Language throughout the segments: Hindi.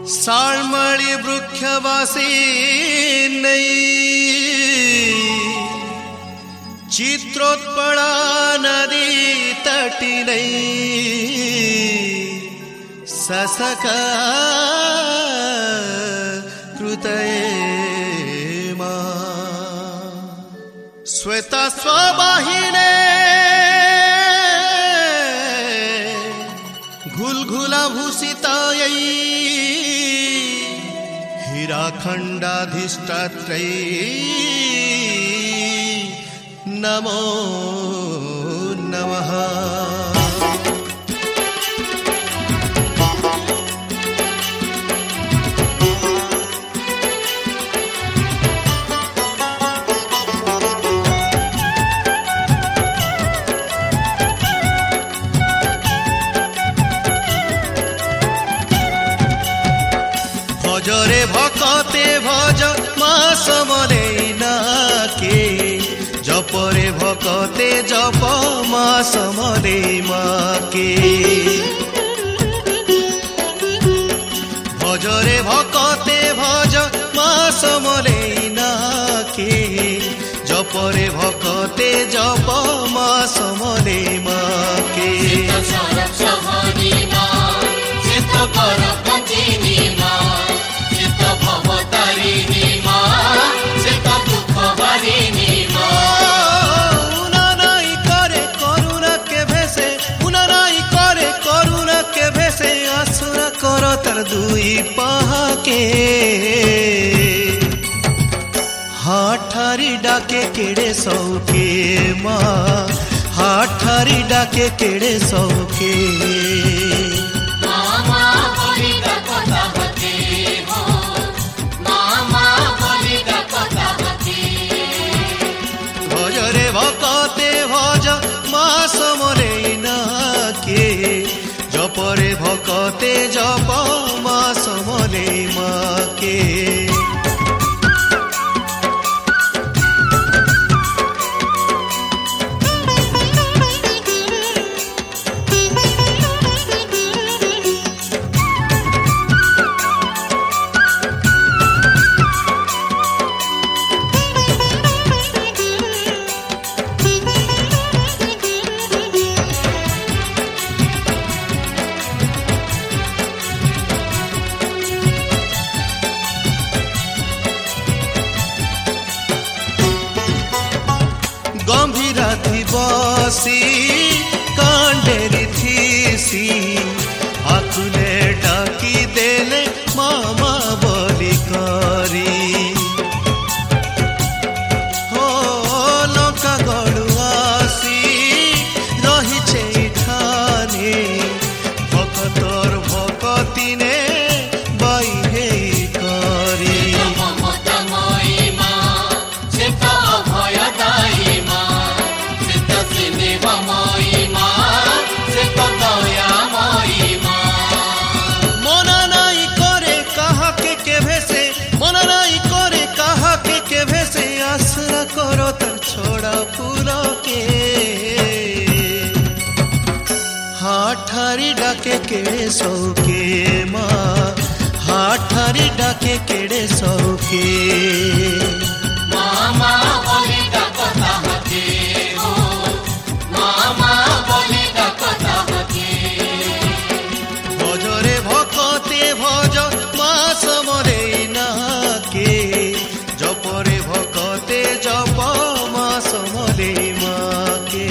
साळमळी वृक्षवासी नहीं चित्रोत्पला नदी तटी नहीं ससक कृतये मा श्वेता स्ववाहिने घुलघुला भूषितायै हीराखण्डाधिष्ठात्रै नमो नमः। भजरे भकते भज मा समलेना के जपरे भकते जप मा समले मा के भजरे भकते भज मा समलेना के जपरे भकते जप मा समले मा के तर दुई पहाके हाठारी डाके केड़े सौके माँ हाठारी डाके केड़े सौके भजरे भकते भज मा समले ना के जपरे भकते जप मा समले मा के गंभीरा थी बसी कांडेरी थीसी आकुले डाकी देले मामा बोली करी हो लंका गड़ुआसी रही ठाने भकतर भकतिने बाई हे करी करो तर छोड़ा फूलो के हाठारी डाके केड़े सौके माँ हाठारी डाके केड़े सौके मामा बोली डाकता हके ओ मामा बोली डाकता हके भजरे भकते भज मा समले ना के जपरे भकते जप मा समले मा के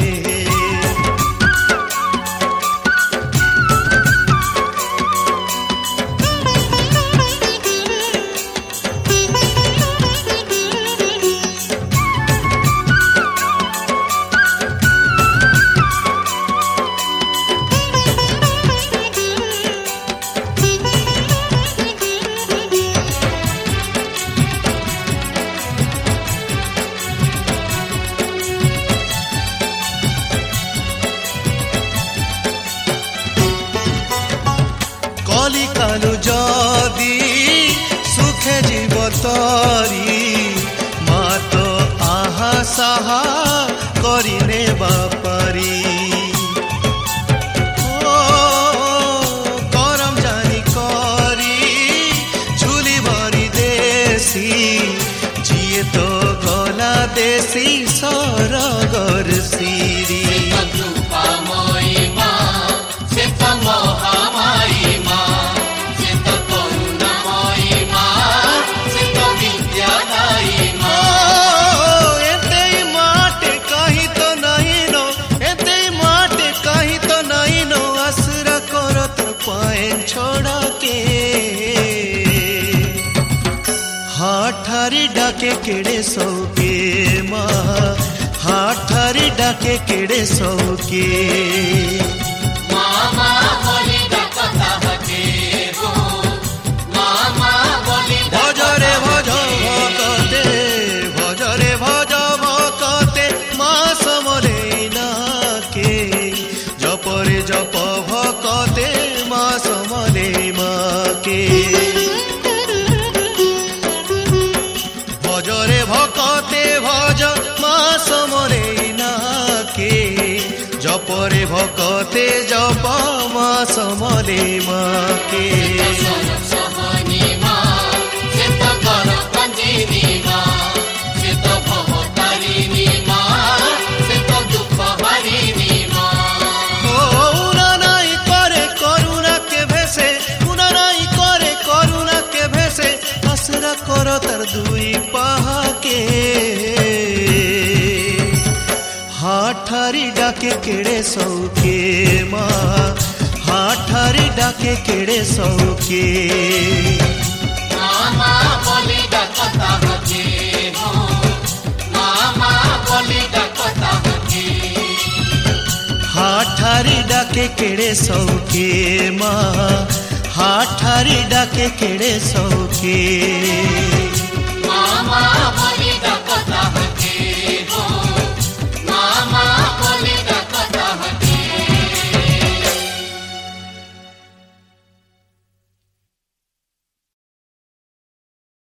कलिकालु जदि सुखे जीव तरी मात आहा साहा करिने बापारी करम जानी करी सी सरगर सिरी कृपामयी माँ से तो महामायी माँ से तो करुणामयी माँ से तो विद्यादायी माँ एते माटे कहीं तो नहीं नो एते माटे कहीं तो नहीं नो आसरा करत पाएन छोड़ा के हाठारी डाके केड़े सौके माँ हाठारी डाके केड़े सौके मामा बोली डाकता हके हो मामा बोली भजरे भज भकते माँ समरे नाके जपरे जप भकते माँ समरे माके भजरे भकते भज माँ समरे नाके जपरे भकते जप माँ समरे माके सहनी माँ से तो कर कंजिनी माँ से तो भवतारिणी माँ से तो दुख हरिणी माँ उनानाई करे करुणा के भेसे उनानाई करे करुणा के भेसे आसरा कर तर दुई पाके हाठारी डाके केड़े सौके माँ हाठारी डाके केड़े सौके मामा बोली डाकता हके हो मामा बोली डाकता हके हाठारी डाके केड़े सौके माँ हाठारी डाके केड़े सौके मामा बोली डाकता हके